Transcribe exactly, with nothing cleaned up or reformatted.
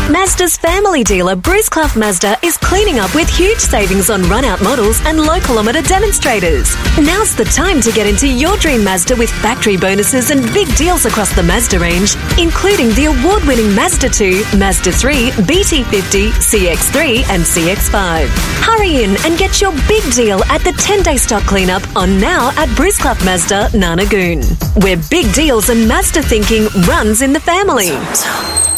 Mazda's family dealer Bruce Clough Mazda is cleaning up with huge savings on run-out models and low-kilometre demonstrators. Now's the time to get into your dream Mazda with factory bonuses and big deals across the Mazda range, including the award-winning Mazda two, Mazda three, B T fifty, C X three and C X five. Hurry in and get your big deal at the ten-day stock cleanup on now at Bruce Clough Mazda, Nanagoon, where big deals and Mazda thinking runs in the family.